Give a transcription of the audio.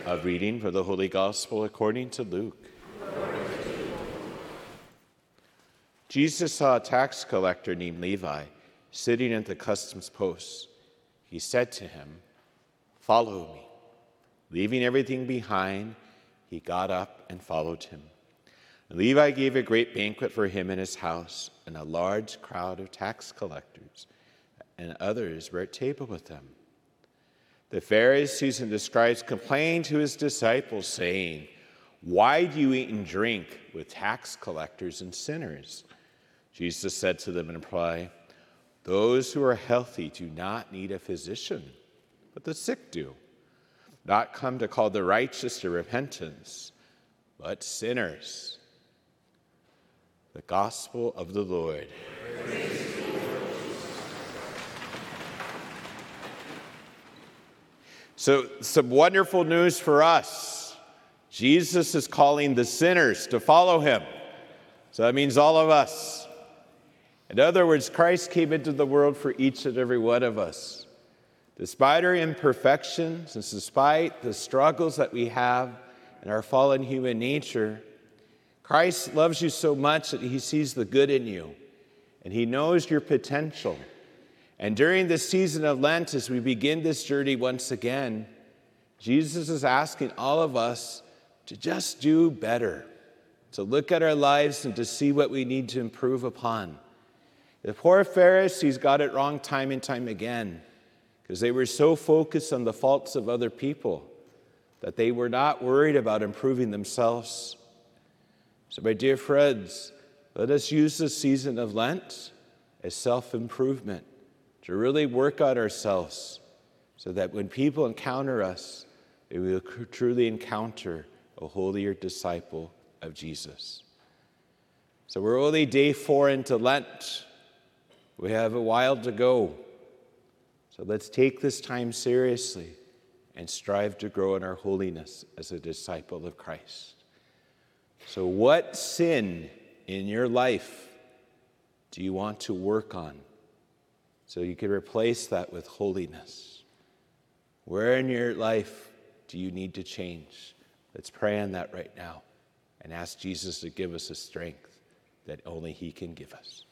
A reading for the Holy Gospel according to Luke. Jesus saw a tax collector named Levi sitting at the customs post. He said to him, "Follow me." Leaving everything behind, he got up and followed him. Levi gave a great banquet for him in his house, and a large crowd of tax collectors and others were at table with them. The Pharisees and the scribes complained to his disciples, saying, "Why do you eat and drink with tax collectors and sinners?" Jesus said to them in reply, "Those who are healthy do not need a physician, but the sick do. Not come to call the righteous to repentance, but sinners." The Gospel of the Lord. So, some wonderful news for us. Jesus is calling the sinners to follow him. So that means all of us. In other words, Christ came into the world for each and every one of us. Despite our imperfections and despite the struggles that we have in our fallen human nature, Christ loves you so much that he sees the good in you, and he knows your potential. And during this season of Lent, as we begin this journey once again, Jesus is asking all of us to just do better, to look at our lives and to see what we need to improve upon. The poor Pharisees got it wrong time and time again because they were so focused on the faults of other people that they were not worried about improving themselves. So, my dear friends, let us use this season of Lent as self-improvement, to really work on ourselves so that when people encounter us, they will truly encounter a holier disciple of Jesus. So we're only day 4 into Lent. We have a while to go. So let's take this time seriously and strive to grow in our holiness as a disciple of Christ. So what sin in your life do you want to work on so you can replace that with holiness? Where in your life do you need to change? Let's pray on that right now and ask Jesus to give us a strength that only he can give us.